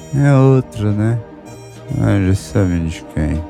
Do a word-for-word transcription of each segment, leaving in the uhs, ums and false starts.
É outra, né? Ah, já sabem de quem.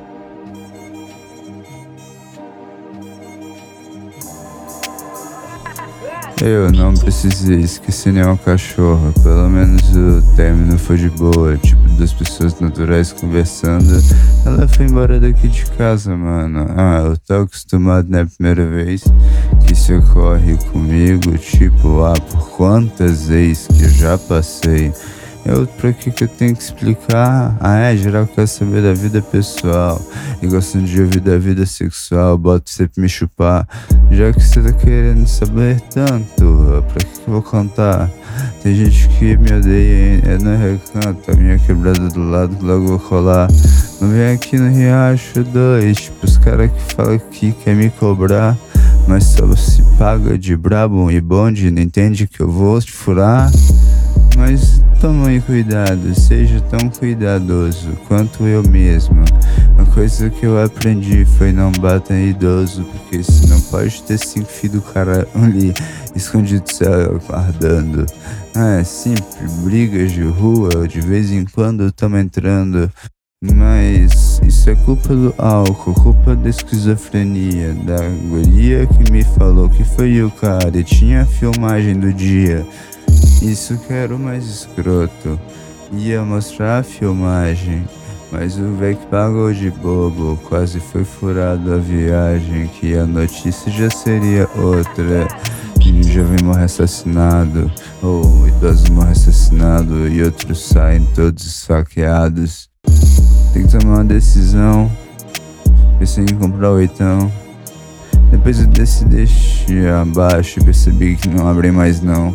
Eu não precisei esquecer nenhum cachorro. Pelo menos o término foi de boa. Tipo, duas pessoas naturais conversando. Ela foi embora daqui de casa, mano. Ah, eu tô acostumado na primeira vez que isso ocorre comigo. Tipo, ah, por quantas vezes que eu já passei. Eu, pra que que eu tenho que explicar? Ah, é, geral quer saber da vida pessoal. E gostam de ouvir da vida sexual. Bota você pra me chupar. Já que você tá querendo saber tanto, pra que que eu vou contar? Tem gente que me odeia, hein? Eu não recanto. A minha quebrada do lado, logo vou colar. Não vem aqui no Riacho dois. Tipo, os caras que falam que quer me cobrar. Mas só se paga de brabo e bonde. Não entende que eu vou te furar? Mas tome cuidado, seja tão cuidadoso quanto eu mesmo. Uma coisa que eu aprendi foi não bata em idoso, porque senão pode ter cinco filhos do cara ali escondido céu guardando. Ah, é sempre brigas de rua, de vez em quando tamo entrando. Mas isso é culpa do álcool, culpa da esquizofrenia, da guria que me falou que foi o cara e tinha a filmagem do dia. Isso que era o mais escroto. Ia mostrar a filmagem, mas o véi que pagou de bobo quase foi furado a viagem. Que a notícia já seria outra. Que um jovem morre assassinado, ou idoso morre assassinado, e outros saem todos esfaqueados. Tem que tomar uma decisão. Pensei em comprar oitão. Depois eu decidi abaixo e percebi que não abrem mais não.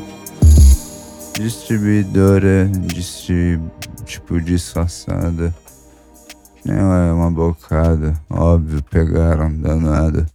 Distribuidora, distri... tipo disfarçada. Não é uma bocada, óbvio, pegaram, danado.